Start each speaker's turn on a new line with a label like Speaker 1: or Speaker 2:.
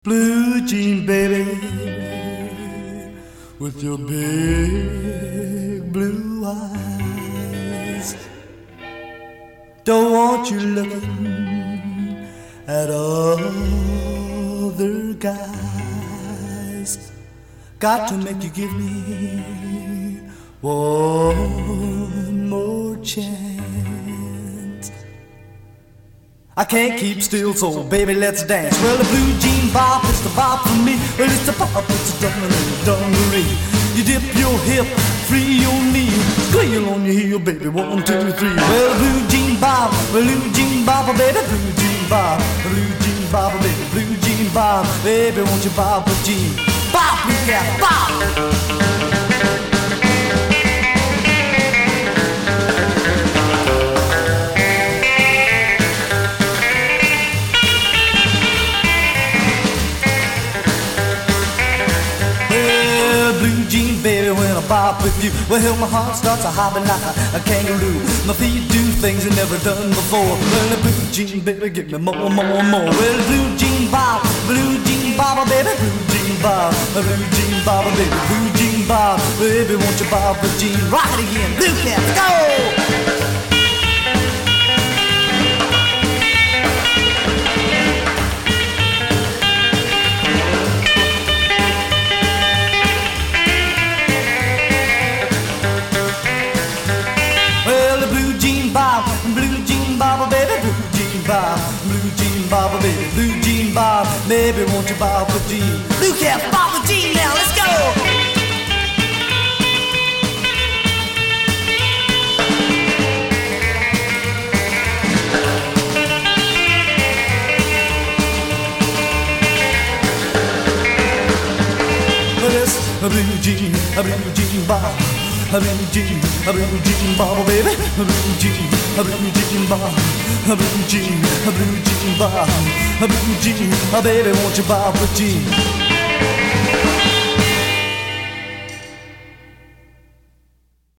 Speaker 1: Blue jean baby, with your big blue eyes. Don't want you looking at other guys. Got to make you give me one more chance. I can't keep still, so baby, let's dance. Well, the blue jean bop is the bop for me. Well, it's the bop, it's the dungaree. You dip your hip, free your knee, squeal on your heel, baby, 1, 2, 3. Well, the blue jean bop, baby, blue jean bop, blue jean bop, baby, blue jean bop, baby, won't you bop a jean? Bop, blue cat, bop! Baby, when I bop with you, well, my heart starts a hopping like a kangaroo. My feet do things I never done before. Well, the blue jean, baby, give me more. Well, the blue jean bop, baby, blue jean bop, blue jean bop, baby, blue jean bop, baby, won't you bop a jean? Rock it again, blue cat, go! Blue jean bop, baby, blue jean bop, baby, won't you bop a jean? Blue cat, bop a jean now, let's go! Blue jean bop, blue jean bop, baby, blue jean bop, blue jean bop, blue jean, baby, won't you bop a jean?